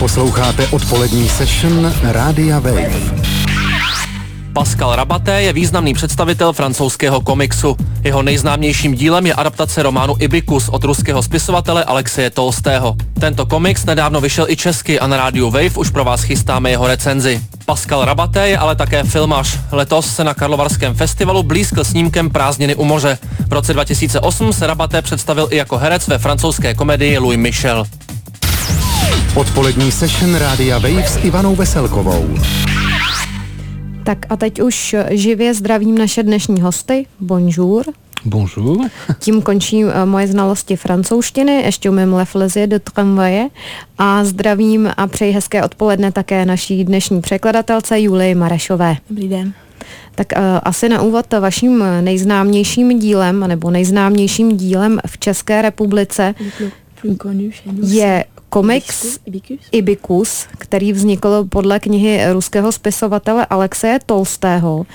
Posloucháte odpolední session Rádia Wave. Pascal Rabaté je významný představitel francouzského komiksu. Jeho nejznámějším dílem je adaptace románu Ibykus od ruského spisovatele Alexeje Tolstého. Tento komiks nedávno vyšel i česky a na rádiu Wave už pro vás chystáme jeho recenzi. Pascal Rabaté je ale také filmař. Letos se na Karlovarském festivalu blízkl snímkem Prázdniny u moře. V roce 2008 se Rabaté představil i jako herec ve francouzské komedii Louis Michel. Odpolední session Rádia Wave s Ivanou Veselkovou. Tak a teď už živě zdravím naše dnešní hosty. Bonjour. Bonjour. Tím končí moje znalosti francouzštiny, ještě umím le flezie de tramvaje a zdravím a přeji hezké odpoledne také naší dnešní překladatelce Julii Marešové. Dobrý den. Tak asi na úvod vaším nejznámějším dílem, nebo nejznámějším dílem v České republice je komiks Ibykus, který vznikl podle knihy ruského spisovatele Alexeje Tolstého.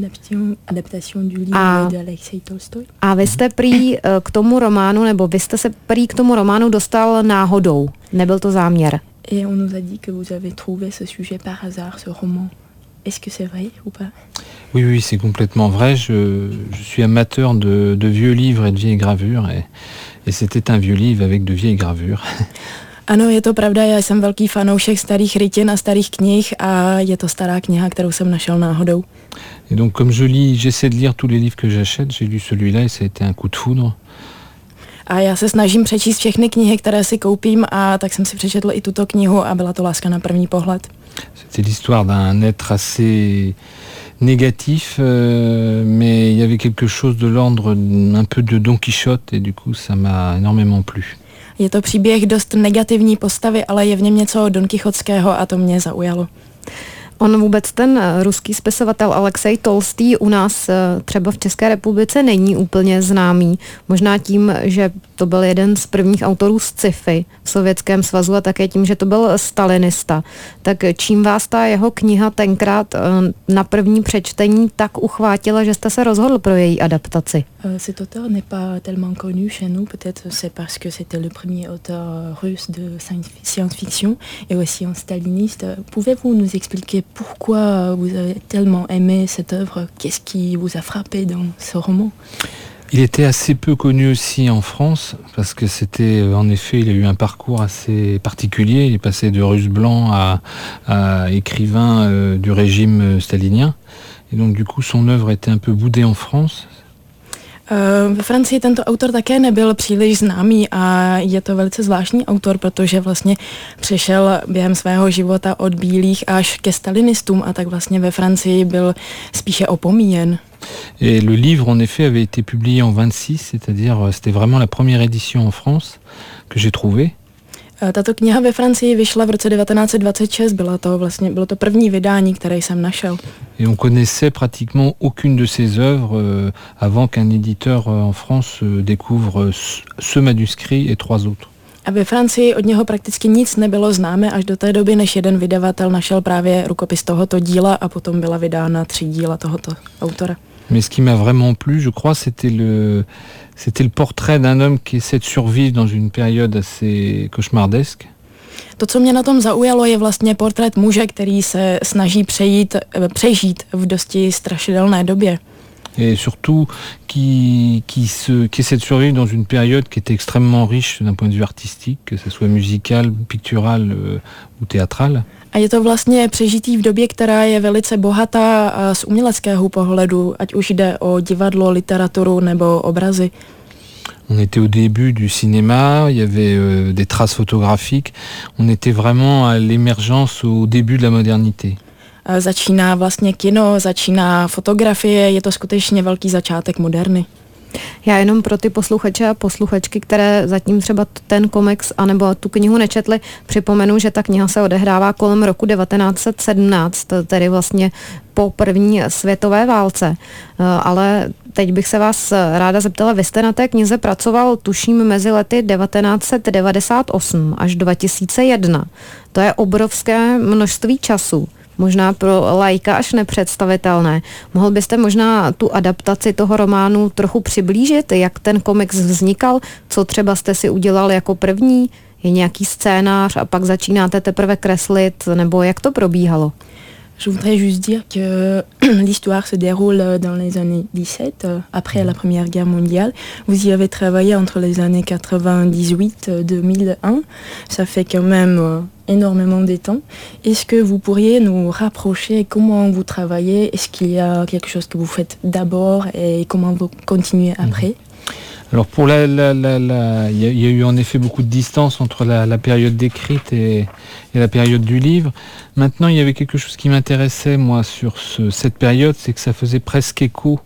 A vy jste prý k tomu románu, nebo vy jste se prý k tomu románu dostal náhodou. Nebyl to záměr. Et on nous a dit que vous avez trouvé ce sujet par hasard, ce roman. Est-ce que c'est vrai ou pas? Oui, oui, c'est complètement vrai. Je suis amateur de vieux livres et de vieilles gravures et c'était un vieux livre avec de vieilles gravures. Ano, je to pravda, já jsem velký fanoušek starých rytin a starých knih a je to stará kniha, kterou jsem našel náhodou. Et donc comme j'essaie de lire tous les livres que j'achète, j'ai lu celui-là et ça a été un coup de foudre. A já se snažím přečíst všechny knihy, které si koupím, a tak jsem si přečetl i tuto knihu a byla to láska na první pohled. C'était l'histoire d'un être assez négatif, mais il y avait quelque chose de l'ordre un peu de Don Quichotte et du coup ça m'a énormément plu. Je to příběh dost negativní postavy, ale je v něm něco Don Quichotského a to mě zaujalo. On vůbec ten ruský spisovatel Alexej Tolstý u nás třeba v České republice není úplně známý. Možná tím, že to byl jeden z prvních autorů sci-fi v Sovětském svazu a také tím, že to byl stalinista. Tak čím vás ta jeho kniha tenkrát na první přečtení tak uchvátila, že jste se rozhodl pro její adaptaci? Cet auteur n'est pas tellement connu chez nous, peut-être c'est parce que c'était le premier auteur russe de science-fiction et aussi un staliniste. Pouvez-vous nous expliquer pourquoi vous avez tellement aimé cette œuvre? Qu'est-ce qui vous a frappé dans ce roman? Il était assez peu connu aussi en France, parce que c'était, en effet, il a eu un parcours assez particulier. Il est passé de russe blanc à écrivain du régime stalinien. Et donc, du coup, son œuvre était un peu boudée en France. Ve Francii tento autor také nebyl příliš známý a je to velice zvláštní autor, protože vlastně přešel během svého života od bílých až ke stalinistům a tak vlastně ve Francii byl spíše opomíjen. Et le livre, en effet, avait été publié en 26, c'est-à-dire c'était vraiment la première édition en France que j'ai trouvée. Tato kniha ve Francii vyšla v roce 1926, bylo to první vydání, které jsem našel. Et on connaissait pratiquement aucune de ses œuvres avant qu'un éditeur en France découvre ce manuscrit et 3 autres. A ve Francii od něho prakticky nic nebylo známé až do té doby, než jeden vydavatel našel právě rukopis tohoto díla a potom byla vydána 3 díla tohoto autora. Mais ce qui m'a vraiment plu, je crois, c'était le portrait d'un homme qui essaie de survivre dans une période assez cauchemardesque. To, co mě na tom zaujalo, je vlastně portrét muže, který se snaží přežít v dosti strašidelné době. Et surtout qui essaie de survivre dans une période qui était extrêmement riche d'un point de vue artistique, que ce soit musical, pictural ou théâtral. A je to vlastně přežití v době, která je velice bohatá z uměleckého pohledu, ať už jde o divadlo, literaturu nebo obrazy. On était au début du cinéma, il y avait des traces photographiques, on était vraiment à l'émergence au début de la modernité. Začíná vlastně kino, začíná fotografie, je to skutečně velký začátek moderny. Já jenom pro ty posluchače a posluchačky, které zatím třeba ten komiks anebo tu knihu nečetli, připomenu, že ta kniha se odehrává kolem roku 1917, tedy vlastně po první světové válce. Ale teď bych se vás ráda zeptala, vy jste na té knize pracoval, tuším, mezi lety 1998 až 2001. To je obrovské množství času. Možná pro laika až nepředstavitelné. Mohl byste možná tu adaptaci toho románu trochu přiblížit, jak ten komiks vznikal, co třeba jste si udělal jako první, Je nějaký scénář a pak začínáte teprve kreslit, nebo jak to probíhalo? Je voudrais juste dire que l'histoire se déroule dans les années 17, après la Première Guerre mondiale. Vous y avez travaillé entre les années 98 et 2001. Ça fait quand même énormément de temps. Est-ce que vous pourriez nous rapprocher comment vous travaillez? Est-ce qu'il y a quelque chose que vous faites d'abord et comment vous continuez après? Alors pour il y a eu en effet beaucoup de distance entre la période d'écrite et la période du livre. Maintenant, il y avait quelque chose qui m'intéressait moi sur cette période, c'est que ça faisait presque écho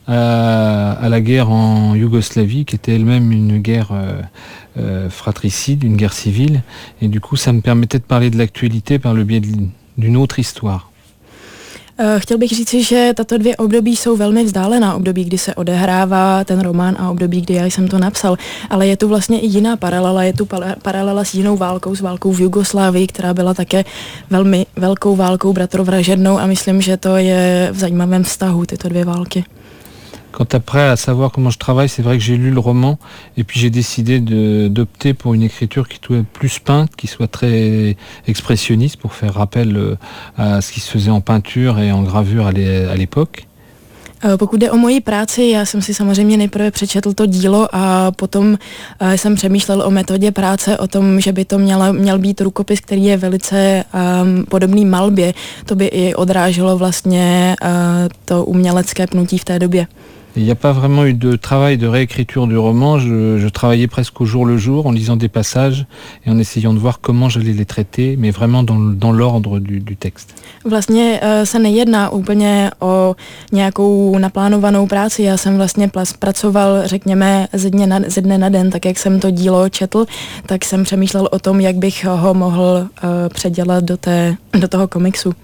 à la guerre en Yougoslavie, qui était elle-même une guerre fratricide, une guerre civile, et du coup ça me permettait de parler de l'actualité par le biais d'une autre histoire. Chtěl bych říci, že tato dvě období jsou velmi vzdálená. Období, kdy se odehrává ten román a období, kdy já jsem to napsal. Ale je tu vlastně i jiná paralela. Je tu paralela s jinou válkou, s válkou v Jugoslávii, která byla také velmi velkou válkou bratrovražednou a myslím, že to je v zajímavém vztahu, tyto dvě války. Quant après à savoir comment je travaille, c'est vrai que j'ai lu le roman et puis j'ai décidé d'opter pour une écriture qui soit plus peinte, qui soit très expressionniste pour faire rappel à ce qui se faisait en peinture et en gravure à l'époque. Pokud jde o moji práci, já jsem si samozřejmě nejprve přečetl to dílo a potom jsem přemýšlel o metodě práce, o tom, že by to měl být rukopis, který je velice podobný malbě. To by i odráželo vlastně to umělecké pnutí v té době. Il n'y a pas vraiment eu de travail de réécriture du roman, je travaillais presque au jour le jour en lisant des passages et en essayant de voir comment j'allais les traiter, mais vraiment dans l'ordre du texte. Vlastně se nejedná úplně o nějakou naplánovanou práci, já jsem vlastně pracoval, řekněme, ze dne na den, tak jak jsem to dílo četl, tak jsem přemýšlel o tom, jak bych ho mohl předělat do toho komiksu.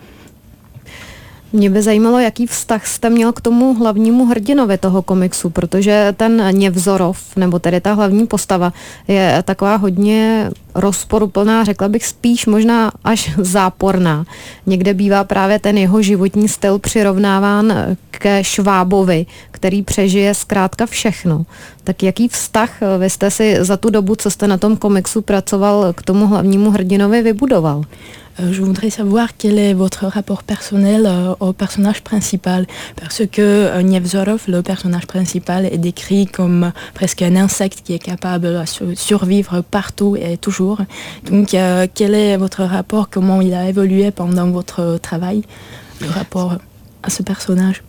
Mě by zajímalo, jaký vztah jste měl k tomu hlavnímu hrdinovi toho komiksu, protože ten Něvzorov, nebo tedy ta hlavní postava, je taková hodně rozporuplná, řekla bych spíš možná až záporná. Někde bývá právě ten jeho životní styl přirovnáván ke Švábovi, který přežije zkrátka všechno. Tak jaký vztah vy jste si za tu dobu, co jste na tom komiksu pracoval, k tomu hlavnímu hrdinovi vybudoval? Je voudrais savoir quel est votre rapport personnel au personnage principal, parce que Nevzorov, le personnage principal, est décrit comme presque un insecte qui est capable de survivre partout et toujours. Donc, quel est votre rapport, comment il a évolué pendant votre travail, le rapport à ce personnage?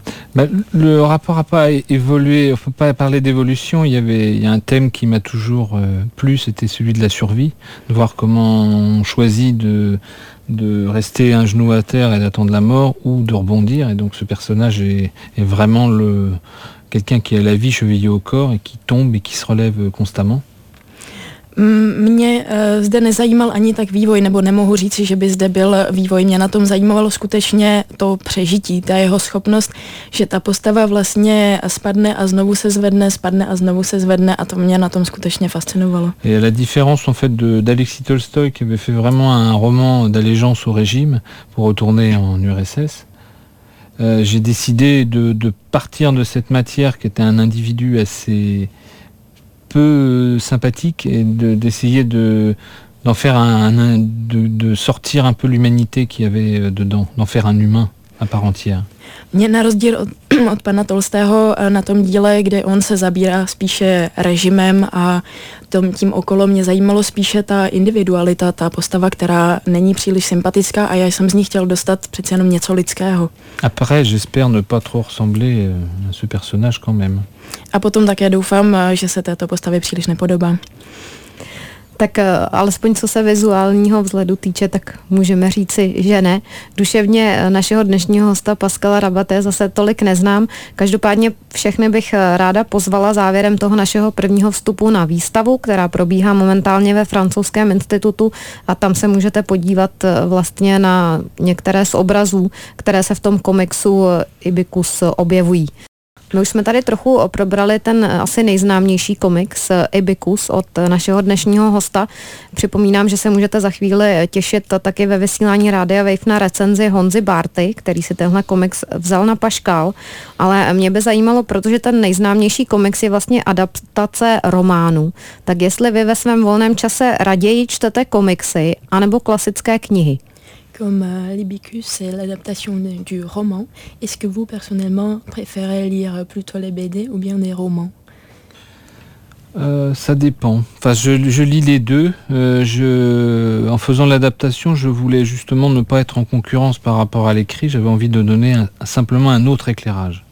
Le rapport n'a pas évolué, il ne faut pas parler d'évolution, il y a un thème qui m'a toujours plu, c'était celui de la survie, de voir comment on choisit de rester un genou à terre et d'attendre la mort ou de rebondir, et donc ce personnage est vraiment quelqu'un qui a la vie chevillée au corps et qui tombe et qui se relève constamment. Mě zde nezajímal ani tak vývoj, nebo nemohu říci, že by zde byl vývoj. Mě na tom zajímalo skutečně to přežití, ta jeho schopnost, že ta postava vlastně spadne a znovu se zvedne, spadne a znovu se zvedne a to mě na tom skutečně fascinovalo. Et la différence en fait d'Alexis Tolstoï, qui avait fait vraiment un roman d'allégeance au régime pour retourner en URSS, j'ai décidé de partir de cette matière qui était un individu assez peu sympathique et d'essayer d'en faire de sortir un peu l'humanité qu'il y avait dedans, d'en faire un humain à part entière. Mě na rozdíl od pana Tolstého na tom díle, kde on se zabírá spíše režimem a tím okolo, mě zajímalo spíše ta individualita, ta postava, která není příliš sympatická a já jsem z ní chtěl dostat přeci jenom něco lidského. Après, j'espère ne pas trop ressembler à ce personnage quand même. A potom také doufám, že se této postavě příliš nepodobá. Tak alespoň co se vizuálního vzhledu týče, tak můžeme říci, že ne. Duševně našeho dnešního hosta Pascala Rabaté zase tolik neznám. Každopádně všechny bych ráda pozvala závěrem toho našeho prvního vstupu na výstavu, která probíhá momentálně ve Francouzském institutu a tam se můžete podívat vlastně na některé z obrazů, které se v tom komiksu Ibikus objevují. My už jsme tady trochu probrali ten asi nejznámější komiks Ibikus od našeho dnešního hosta. Připomínám, že se můžete za chvíli těšit taky ve vysílání Rádia Wave na recenzi Honzy Bárty, který si tenhle komiks vzal na paškál, ale mě by zajímalo, protože ten nejznámější komiks je vlastně adaptace románu. Tak jestli vy ve svém volném čase raději čtete komiksy anebo klasické knihy? Comme l'Ibicus, c'est l'adaptation du roman. Est-ce que vous, personnellement, préférez lire plutôt les BD ou bien des romans? Ça dépend. Enfin, je lis les deux. En faisant l'adaptation, je voulais justement ne pas être en concurrence par rapport à l'écrit. J'avais envie de donner simplement un autre éclairage.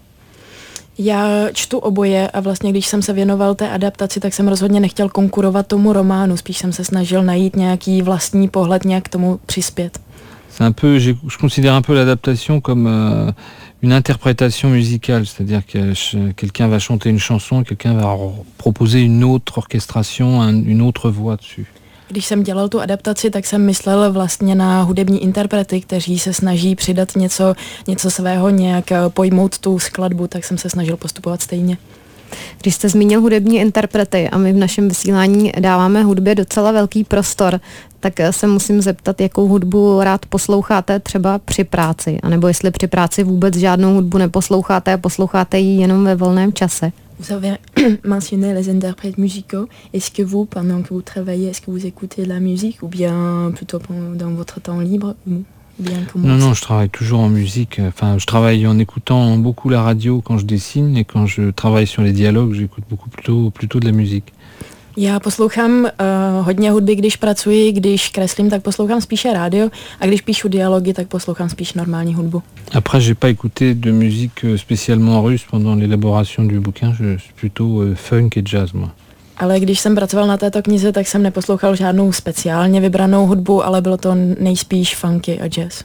Já čtu oboje a vlastně když jsem se věnoval té adaptaci, tak jsem rozhodně nechtěl konkurovat tomu románu. Spíš jsem se snažil najít nějaký vlastní pohled, nějak k tomu přispět. C'est un peu, je considère un peu l'adaptation comme une interprétation musicale, c'est-à-dire que quelqu'un va chanter une chanson, quelqu'un va proposer une autre orchestration, une autre voix dessus. Když jsem dělal tu adaptaci, tak jsem myslel vlastně na hudební interprety, kteří se snaží přidat něco svého, nějak pojmout tu skladbu, tak jsem se snažil postupovat stejně. Když jste zmínil hudební interprety a my v našem vysílání dáváme hudbě docela velký prostor, tak se musím zeptat, jakou hudbu rád posloucháte třeba při práci, anebo jestli při práci vůbec žádnou hudbu neposloucháte a posloucháte ji jenom ve volném čase. Vous avez mentionné les interprètes musicaux. Est-ce que vous, pendant que vous travaillez, est-ce que vous écoutez de la musique ou bien plutôt dans votre temps libre ou bien comment? Non, je travaille toujours en musique. Enfin, je travaille en écoutant beaucoup la radio quand je dessine et quand je travaille sur les dialogues, j'écoute plutôt de la musique. Já poslouchám hodně hudby, když pracuji, když kreslím, tak poslouchám spíše rádio a když píšu dialogy, tak poslouchám spíš normální hudbu. Après, j'ai pas écouté de musique spécialement russe pendant l'élaboration du bouquin, je suis plutôt funk et jazz, moi. Ale když jsem pracoval na této knize, tak jsem neposlouchal žádnou speciálně vybranou hudbu, ale bylo to nejspíš funky a jazz.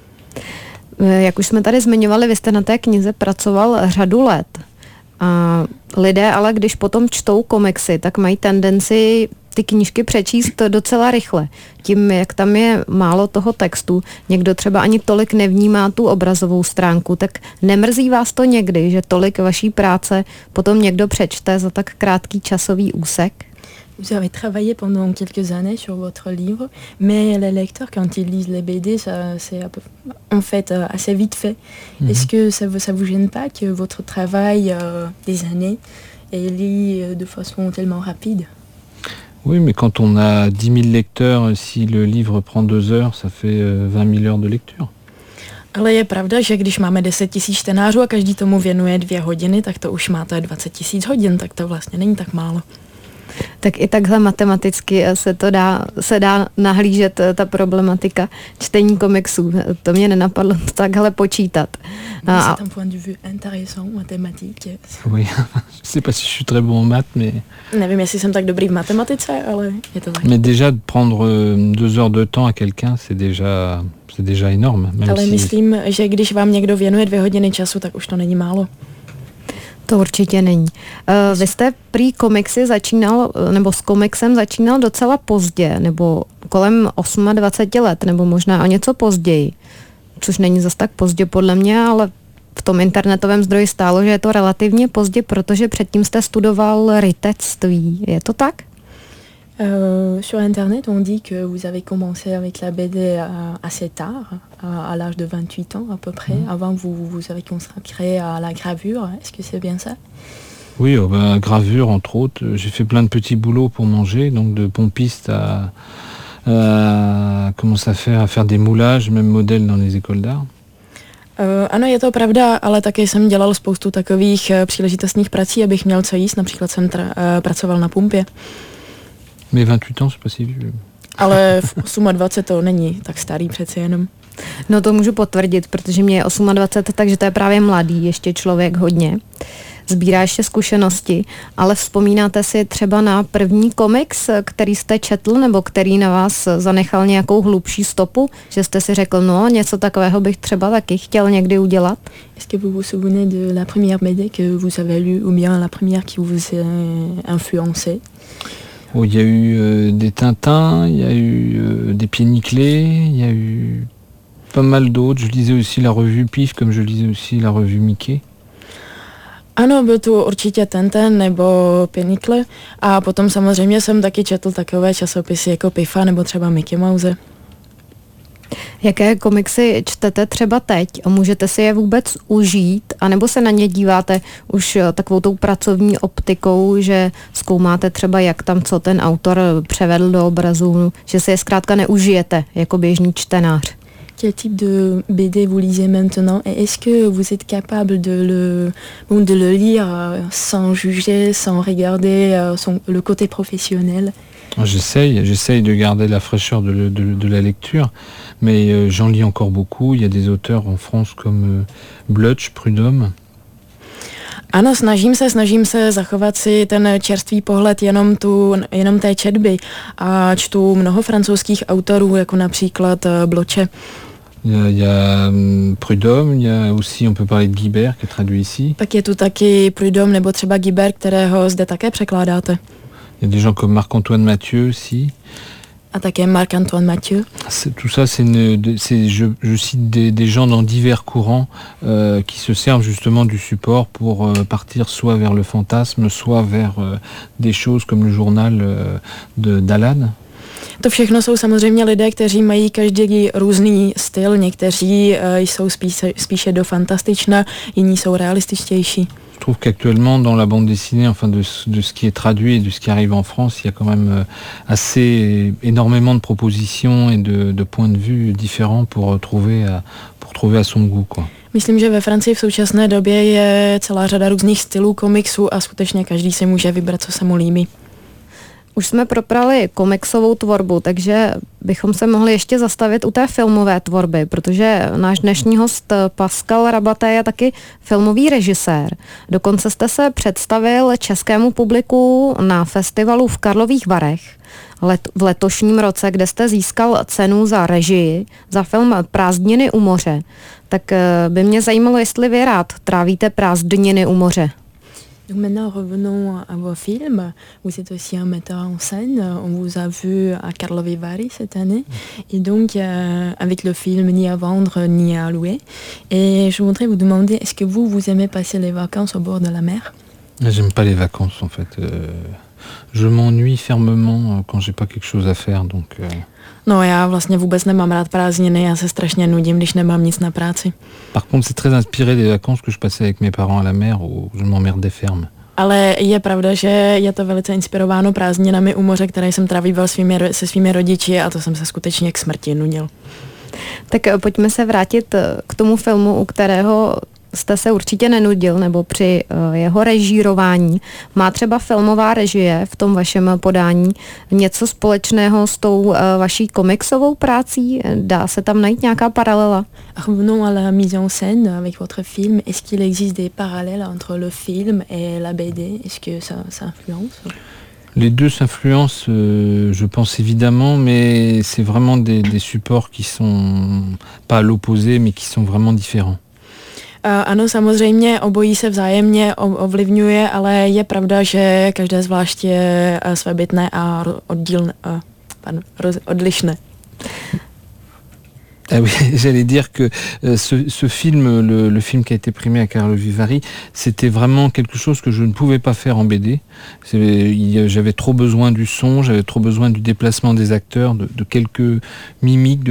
Jak už jsme tady zmiňovali, vy jste na té knize pracoval řadu let. A lidé ale, když potom čtou komiksy, tak mají tendenci ty knížky přečíst docela rychle. Tím, jak tam je málo toho textu, někdo třeba ani tolik nevnímá tu obrazovou stránku, tak nemrzí vás to někdy, že tolik vaší práce potom někdo přečte za tak krátký časový úsek? Vous avez travaillé pendant quelques années sur votre livre, mais les lecteurs, quand ils lisent les BD, c'est en fait assez vite fait. Est-ce que ça vous gêne pas que votre travail des années est lu de façon tellement rapide? Oui, mais quand on a 10 000 lecteurs, si le livre prend 2 heures, ça fait 20 000 heures de lecture. Ale je pravda, že když máme 10 000 čtenářů a každý tomu věnuje 2 hodiny, tak to už máte 20 000 hodin, tak to vlastně není tak málo. Tak i takhle matematicky se dá nahlížet ta problematika čtení komiksů. To mě nenapadlo takhle počítat. C'est un point de vue intéressant, mathématique. Oui, je sais pas si je suis très bon en maths, mais... Nevím, jestli jsem tak dobrý v matematice, ale je to tak. Mais déjà, prendre 2 heures de temps à quelqu'un, c'est déjà énorme. Ale myslím, že když vám někdo věnuje 2 hodiny času, tak už to není málo. To určitě není. Vy jste prý komiksy začínal, nebo s komiksem začínal docela pozdě, nebo kolem 28 let, nebo možná o něco později. Což není zas tak pozdě podle mě, ale v tom internetovém zdroji stálo, že je to relativně pozdě, protože předtím jste studoval rytectví. Je to tak? Sur Internet, on dit que vous avez commencé avec la BD assez tard, à l'âge de 28 ans à peu près. Avant, vous avez consacré à la gravure. Est-ce que c'est bien ça? Oui, gravure entre autres. J'ai fait plein de petits boulots pour manger, donc de pompiste à commencer à faire des moulages, même modèle dans les écoles d'art. Ano, je to pravda, ale taky jsem dělal spoustu takových příležitostných prací, abych měl co jíst. Například jsem pracoval na pumpě. Mais 28 ans, c'est pas si vieux. Ale v 28 to není tak starý přeci jenom. No to můžu potvrdit, protože mě je 28, takže to je právě mladý ještě člověk hodně. Sbírá ještě zkušenosti, ale vzpomínáte si třeba na první komiks, který jste četl, nebo který na vás zanechal nějakou hlubší stopu, že jste si řekl, no něco takového bych třeba taky chtěl někdy udělat? Est-ce que vous vous souvenez de la première BD que vous avez lue ou bien la première qui vous a influencé? Oh, il y a eu des Tintins, il y a eu des Pieds nickelés, il y a eu pas mal d'autres. Je lisais aussi la revue Pif, comme je lisais aussi la revue Mickey. Ano, byl tu určitě Tintin nebo Pinnacle a potom samozřejmě jsem taky četl takové časopisy jako Pifa nebo třeba Mickey Mouse. Jaké komiksy čtete třeba teď a můžete si je vůbec užít, anebo se na ně díváte už takovou tou pracovní optikou, že zkoumáte třeba, jak tam co ten autor převedl do obrazu, že si je zkrátka neužijete jako běžný čtenář? Quel type de BD vous lisez maintenant et est-ce que vous êtes capable de le lire sans juger, sans regarder le côté professionnel? J'essaye de garder la fraîcheur de la lecture, mais j'en lis encore beaucoup. Il y a des auteurs en France comme Blutch, Prudhomme. Ano, snažím se zachovat si ten čerstvý pohled jenom té četby a čtu mnoho francouzských autorů, jako například Bloche. Il y a Prudhomme, il y a aussi, on peut parler de Guibert, qui est traduit ici. Pak je tu taky Prudhomme nebo třeba Guibert, kterého zde také překládáte. Il y a des gens comme Marc-Antoine Mathieu aussi. A také Marc-Antoine Mathieu. Tout ça, je cite des gens dans divers courants qui se servent justement du support pour partir soit vers le fantasme, soit vers des choses comme le journal d'Alan. To všechno jsou samozřejmě lidé, kteří mají každý různý styl. Někteří jsou spíše do fantastična, jiní jsou realističtější. Je trouve qu'actuellement dans la bande dessinée, enfin de ce qui est traduit et de ce qui arrive en France, il y a quand même assez énormément de propositions et de points de vue différents pour trouver à son goût, quoi. Myslím, že ve Francii v současné době je celá řada různých stylů komiksů a skutečně každý si může vybrat, co se mu líbí. Už jsme probrali komiksovou tvorbu, takže bychom se mohli ještě zastavit u té filmové tvorby, protože náš dnešní host Pascal Rabaté je taky filmový režisér. Dokonce jste se představil českému publiku na festivalu v Karlových Varech v letošním roce, kde jste získal cenu za režii, za film Prázdniny u moře. Tak by mě zajímalo, jestli vy rád trávíte prázdniny u moře. Donc maintenant revenons à vos films. Vous êtes aussi un metteur en scène. On vous a vu à Karlovy Vary cette année. Et donc avec le film Ni à vendre ni à louer. Et je voudrais vous demander, est-ce que vous aimez passer les vacances au bord de la mer? J'aime pas les vacances en fait. Je m'ennuie fermement quand j'ai pas quelque chose à faire. Donc, No, já vlastně vůbec nemám rád prázdniny, já se strašně nudím, když nemám nic na práci. Par contre, c'est très inspiré des vacances que je passais avec mes parents à la mer où je m'emmerdais ferme. Ale je pravda, že je to velice inspirováno prázdninami u moře, které jsem trávíval se svými rodiči a to jsem se skutečně k smrti nudil. Tak pojďme se vrátit k tomu filmu, u kterého jste se určitě nenudil, nebo při jeho režírování. Má třeba filmová režie v tom vašem podání něco společného s tou vaší komiksovou prací? Dá se tam najít nějaká paralela? Revenons à la mise en scène avec votre film. Est-ce qu'il existe des parallèles entre le film et la BD? Est-ce que ça influence? Les deux s'influencent, je pense évidemment, mais c'est vraiment des supports qui sont pas à l'opposé, mais qui sont vraiment différents. Ano, samozřejmě obojí se vzájemně ovlivňuje, ale je pravda, že každé zvlášť je svébytné a odlišné. Ah oui, j'allais dire que ce film, le film qui a été primé à Karlovy Vary, c'était vraiment quelque chose que je ne pouvais pas faire en BD. J'avais trop besoin du son, j'avais trop besoin du déplacement des acteurs, de quelques mimiques,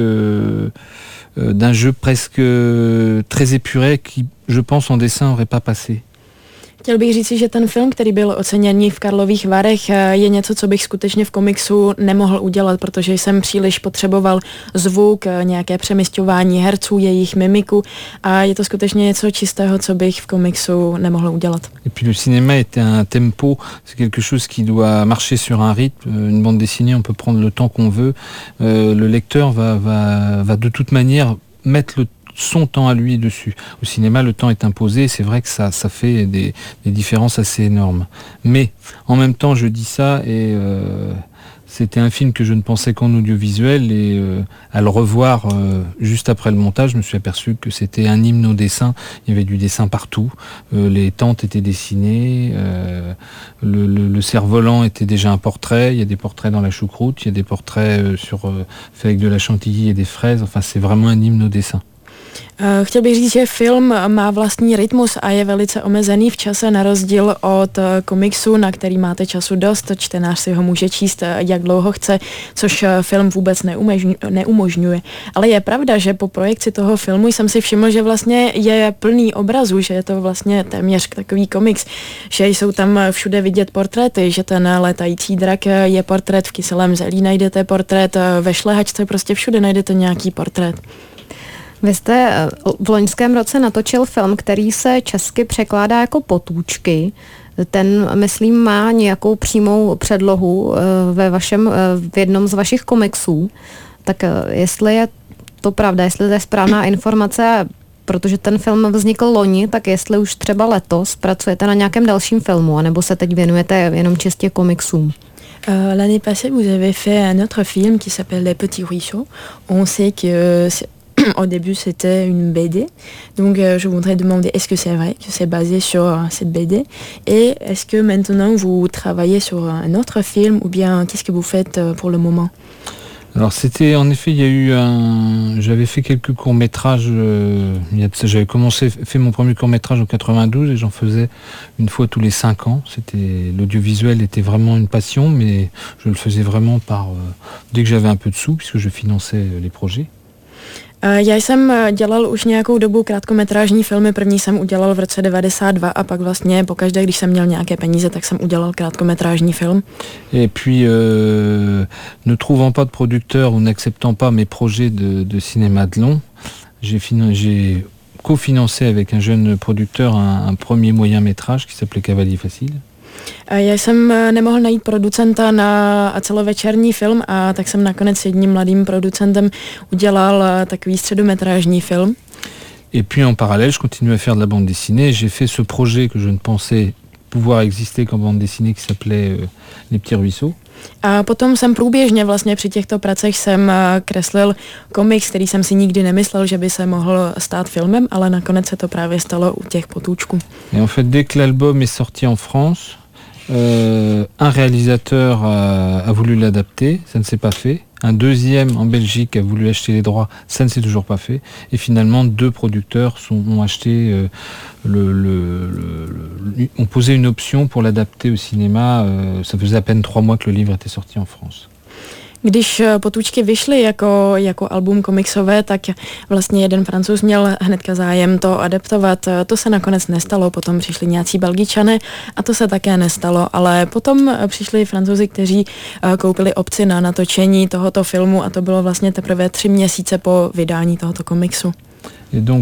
d'un jeu presque très épuré qui, je pense, en dessin n'aurait pas passé. Chtěl bych říci, že ten film, který byl oceněný v Karlových Varech, je něco, co bych skutečně v komiksu nemohl udělat, protože jsem příliš potřeboval zvuk, nějaké přemisťování herců, jejich mimiku a je to skutečně něco čistého, co bych v komiksu nemohl udělat. Et puis le cinéma était un tempo, c'est quelque chose qui doit marcher sur un rythme. Une bande dessinée, on peut prendre le temps qu'on veut. Le lecteur va de toute manière mettre son temps à lui dessus. Au cinéma, le temps est imposé, c'est vrai que ça fait des différences assez énormes. Mais en même temps, je dis ça et c'était un film que je ne pensais qu'en audiovisuel et à le revoir juste après le montage, je me suis aperçu que c'était un hymne au dessin. Il y avait du dessin partout, les tentes étaient dessinées, le cerf-volant était déjà un portrait, il y a des portraits dans la choucroute, il y a des portraits faits avec de la chantilly et des fraises, enfin c'est vraiment un hymne au dessin. Chtěl bych říct, že film má vlastní rytmus a je velice omezený v čase na rozdíl od komiksu, na který máte času dost. Čtenář si ho může číst, jak dlouho chce, což film vůbec neumožňuje. Ale je pravda, že po projekci toho filmu jsem si všiml, že vlastně je plný obrazů, že je to vlastně téměř takový komiks, že jsou tam všude vidět portréty, že ten letající drak je portrét, v Kyselém zelí najdete portrét, ve Šlehačce prostě všude najdete nějaký portrét. Vy jste v loňském roce natočil film, který se česky překládá jako Potůčky. Ten, myslím, má nějakou přímou předlohu v jednom z vašich komiksů. Tak jestli je to pravda, jestli to je správná informace, protože ten film vznikl loni, tak jestli už třeba letos pracujete na nějakém dalším filmu, anebo se teď věnujete jenom čistě komiksům? L'année passée, vous avez fait un autre film qui s'appelle Les Petits Ruisseaux. On sait que au début, c'était une BD. Donc, je voudrais demander, est-ce que c'est vrai que c'est basé sur cette BD? Et est-ce que maintenant, vous travaillez sur un autre film ou bien qu'est-ce que vous faites pour le moment? Alors c'était, en effet, j'avais fait quelques courts-métrages, j'avais fait mon premier court-métrage en 92 et j'en faisais une fois tous les 5 ans. L'audiovisuel était vraiment une passion, mais je le faisais vraiment dès que j'avais un peu de sous, puisque je finançais les projets. Já jsem dělal už nějakou dobu krátkometrážní filmy. První jsem udělal v roce 92 a pak vlastně pokaždé, když jsem měl nějaké peníze, tak jsem udělal krátkometrážní film. Et puis, ne trouvant pas de producteur ou n'acceptant pas mes projets de cinéma de long, j'ai cofinancé avec un jeune producteur un premier moyen métrage qui s'appelait Cavalier Facile. Já jsem nemohl najít producenta na celovečerní film a tak jsem nakonec s jedním mladým producentem udělal takový středometrážní film. Et puis en parallèle, je continue à faire de la bande dessinée. J'ai fait ce projet que je ne pensais pouvoir exister qu'en bande dessinée qui s'appelait Les Petits Ruisseaux. A potom jsem průběžně vlastně při těchto pracech jsem kreslil komiks, který jsem si nikdy nemyslel, že by se mohl stát filmem, ale nakonec se to právě stalo u těch Potůčků. Et en fait, dès que l'album est sorti en France, un réalisateur a voulu l'adapter, ça ne s'est pas fait. Un deuxième en Belgique a voulu acheter les droits, ça ne s'est toujours pas fait. Et finalement, 2 producteurs ont acheté, ont posé une option pour l'adapter au cinéma. Ça faisait à peine 3 mois que le livre était sorti en France. Když Potůčky vyšly jako album komiksové, tak vlastně jeden Francouz měl hnedka zájem to adaptovat. To se nakonec nestalo, potom přišli nějací Belgičané a to se také nestalo, ale potom přišli Francouzi, kteří koupili opci na natočení tohoto filmu a to bylo vlastně teprve 3 měsíce po vydání tohoto komiksu. Et donc,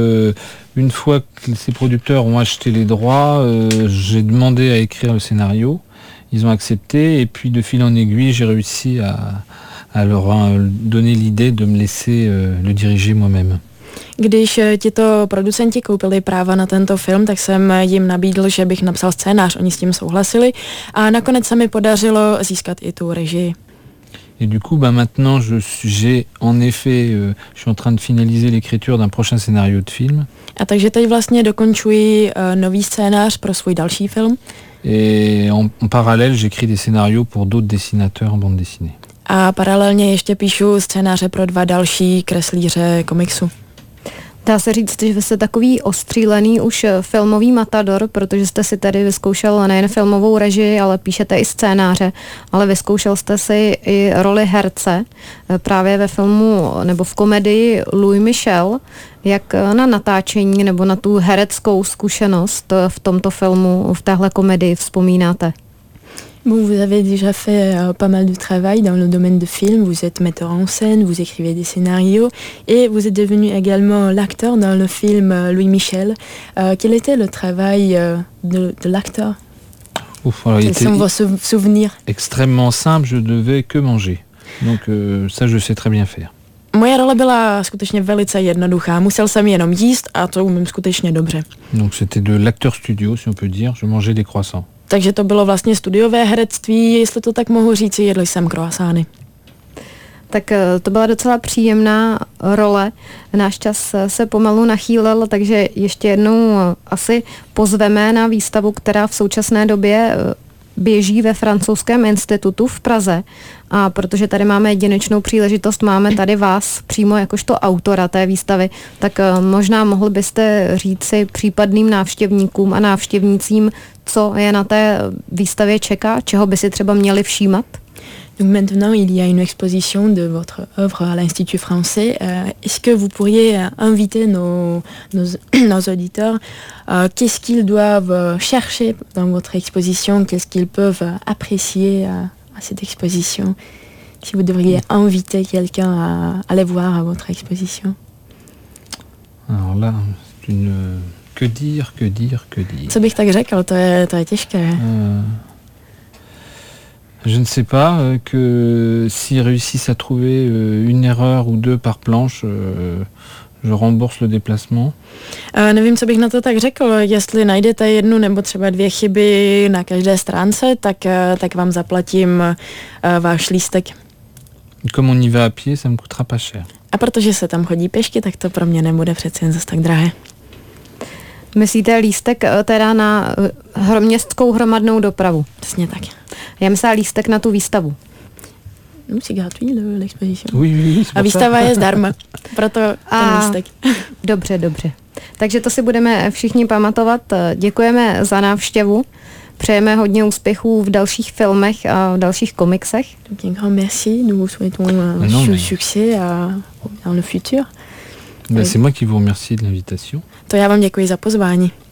une fois que ces producteurs ont acheté les droits, j'ai demandé à écrire le scénario. Ils ont accepté et puis de fil en aiguille, j'ai réussi à leur donner l'idée de me laisser le diriger moi-même. Když tito producenti koupili práva na tento film, tak jsem jim nabídl, že bych napsal scénář. Oni s tím souhlasili a nakonec se mi podařilo získat i tu režii. Et du coup, maintenant, j'ai en effet, je suis en train de finaliser l'écriture d'un prochain scénario de film. A takže teď vlastně dokončuji nový scénář pro svůj další film. Et en parallèle, j'écris des scénarios pour d'autres dessinateurs en bande dessinée. A paralelně ještě píšu scénáře pro 2 další kreslíře komiksu. Dá se říct, že vy jste takový ostřílený už filmový matador, protože jste si tady vyzkoušel nejen filmovou režii, ale píšete i scénáře, ale vyzkoušel jste si i roli herce právě ve filmu nebo v komedii Louis Michel. Jak na natáčení nebo na tu hereckou zkušenost v tomto filmu, v téhle komedii vzpomínáte? Bon, vous avez déjà fait pas mal de travail dans le domaine de film, vous êtes metteur en scène, vous écrivez des scénarios et vous êtes devenu également l'acteur dans le film Louis Michel. Quel était le travail de l'acteur? Quels sont vos souvenirs? Extrêmement simple, je devais que manger. Donc ça, je sais très bien faire. Moje role byla skutečně velice jednoduchá. Musel jsem jenom jíst a to umím skutečně dobře. Donc c'était de l'acteur studio, si on peut dire. Je mangeais des croissants. Takže to bylo vlastně studiové herectví, jestli to tak mohu říct, jedl jsem croissány. Tak to byla docela příjemná role. Náš čas se pomalu nachýlil, takže ještě jednou asi pozveme na výstavu, která v současné době běží ve francouzském institutu v Praze a protože tady máme jedinečnou příležitost, máme tady vás přímo jakožto autora té výstavy, tak možná mohl byste říci případným návštěvníkům a návštěvnicím, co je na té výstavě čeká, čeho by si třeba měli všímat? Donc maintenant, il y a une exposition de votre œuvre à l'Institut français. Est-ce que vous pourriez inviter nos auditeurs? Qu'est-ce qu'ils doivent chercher dans votre exposition? Qu'est-ce qu'ils peuvent apprécier à cette exposition? Si vous devriez inviter quelqu'un à aller voir à votre exposition. Alors là, c'est une... Que dire? Co bych tak řekl, to je těžké. Je ne sais pas, que s'ils réussissent à trouver une erreur ou deux par planche, je rembourse le déplacement. Nevím, co bych na to tak řekl. Jestli najdete jednu nebo třeba 2 chyby na každé stránce, tak vám zaplatím váš lístek. Comme on y va à pied, ça me coûtera pas cher. A protože se tam chodí pěšky, tak to pro mě nebude přece jen zas tak drahé. Myslíte lístek teda na městskou hromadnou dopravu? Přesně tak. Já myslím lístek na tu výstavu. No, c'est gratuit l'exposition. Oui, a výstava je zdarma, proto ten lístek. Dobře. Takže to si budeme všichni pamatovat. Děkujeme za návštěvu. Přejeme hodně úspěchů v dalších filmech a v dalších komiksech. Donc un grand merci, nous vous souhaitons succès dans le futur. C'est moi qui vous remercie de l'invitation. To já vám děkuji za pozvání.